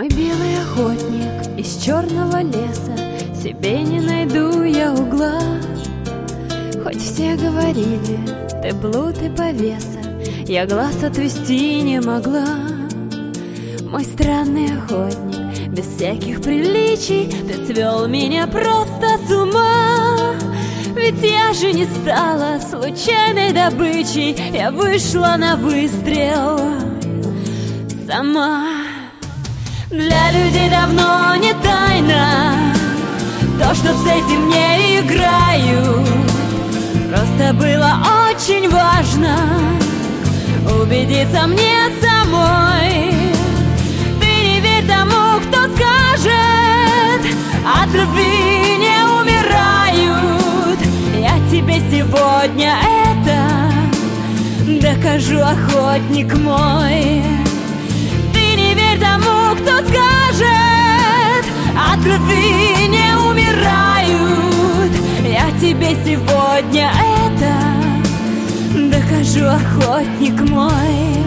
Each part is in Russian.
Мой белый охотник из черного леса, себе не найду я угла. Хоть все говорили, ты блуд и повеса, я глаз отвести не могла. Мой странный охотник, без всяких приличий, ты свел меня просто с ума. Ведь я же не стала случайной добычей, я вышла на выстрел сама. Для людей давно не тайна то, что с этим не играю. Просто было очень важно убедиться мне самой. Ты не верь тому, кто скажет, от любви не умирают. Я тебе сегодня это докажу, охотник мой. Ты не верь тому, кто скажет, от любви не умирают. Я тебе сегодня это докажу, охотник мой.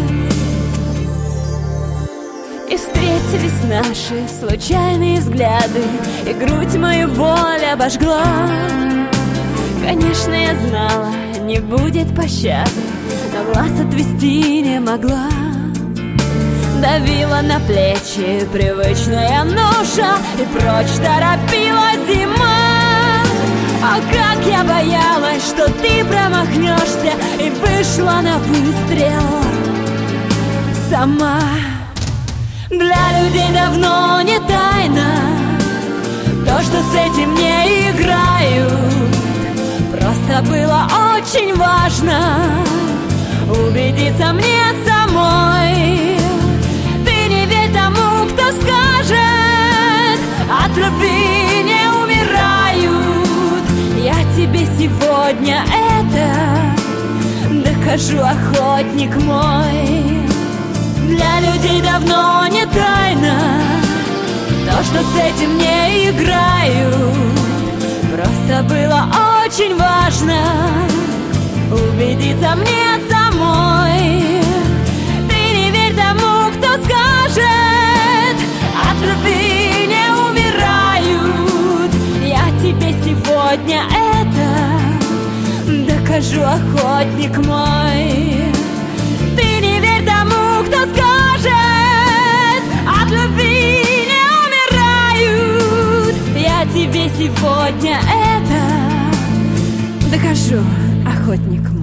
И встретились наши случайные взгляды, и грудь мою боль обожгла. Конечно, я знала, не будет пощады, но глаз отвести не могла. Давила на плечи привычная ноша, и прочь торопила зима. А как я боялась, что ты промахнешься, и вышла на выстрел сама. Для людей давно не тайна то, что с этим не играют. Просто было очень важно убедиться мне самой. Ты не верь тому, кто скажет, от любви не умирают. Я тебе сегодня это докажу, охотник мой. Для людей давно не тайна то, что с этим не играют. Просто было очень важно убедиться мне самой. Ты не верь тому, кто скажет, от любви не умирают. Я тебе сегодня это докажу, охотник мой. Ты не верь тому, кто скажет, от любви не умирают. Я тебе сегодня это докажу, охотник мой.